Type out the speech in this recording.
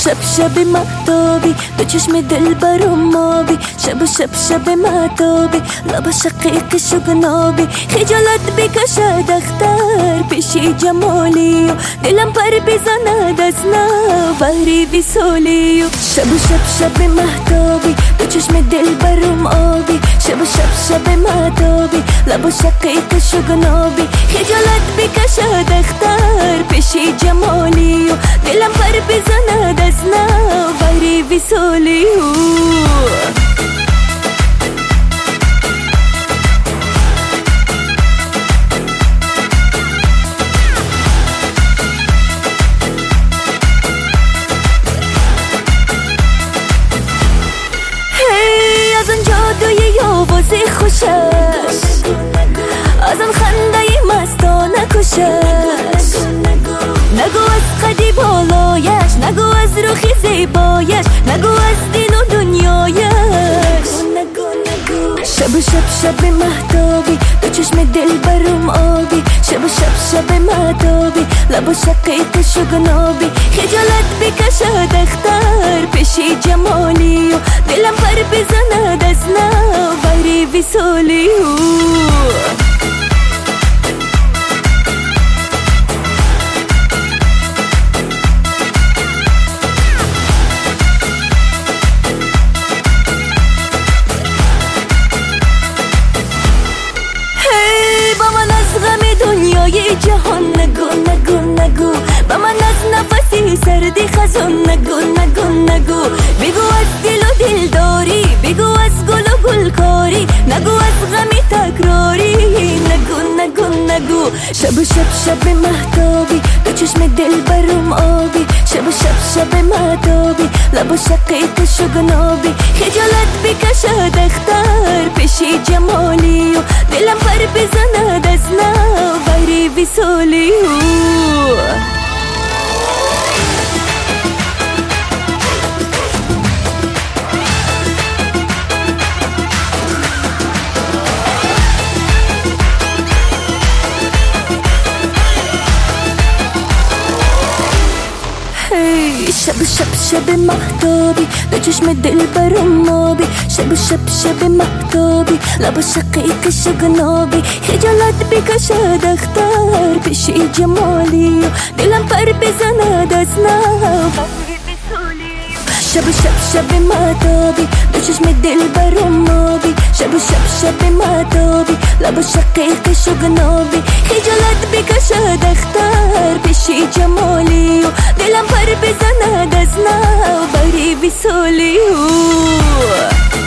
شب مهتابی دو چشم دل برام آبی شب مهتابی لب شقیق شگنابی خجالت بکشد اختر پیشی جمالی و دلم پر بزند از نوری وصالی و شب مهتابی دو چشم دل برام آبی شب مهتابی لب شقیق شگنابی خجالت بکشد اختر پیشی جمالی و دلم پر بزند از نوری وصالی از آن جادوی آواز خوشش از آن خنده مستانه کشش نگو از قدی بالایش نگو از رخی زیبایش نگو از دین و دنیایش شب مهتابی دو چشم دل برام آبی شب مهتابی لب شقیق شگنابی خجالت بکشد اختر پیشی جمالی و دلم پر بزند از نوری وصالی دنیای جهان نگو با من از نفسی سردی خزان نگو بگو از دل و دل داری بگو از گل و گل کاری نگو از غمی تکراری نگو شب مهتابی دو چشم دل برام آبی شب مهتابی لب شقیق شگنابی خجالت بکشد اختر پیشی جمالی و دلم پر بزند از نوری وصالی شب مهتابی دو چشم دل برام آبی شب مهتابی لب شقیق شگنابی خجالت بکشد اختر پیشی جمالی و دلم پر بزند از نوری شب مهتابی دو چشم دل برام آبی شب مهتابی لب شقیق شگنابی خجالت بکشد اختر پیشی جمالی و دلم پر بزند از نوری وصالی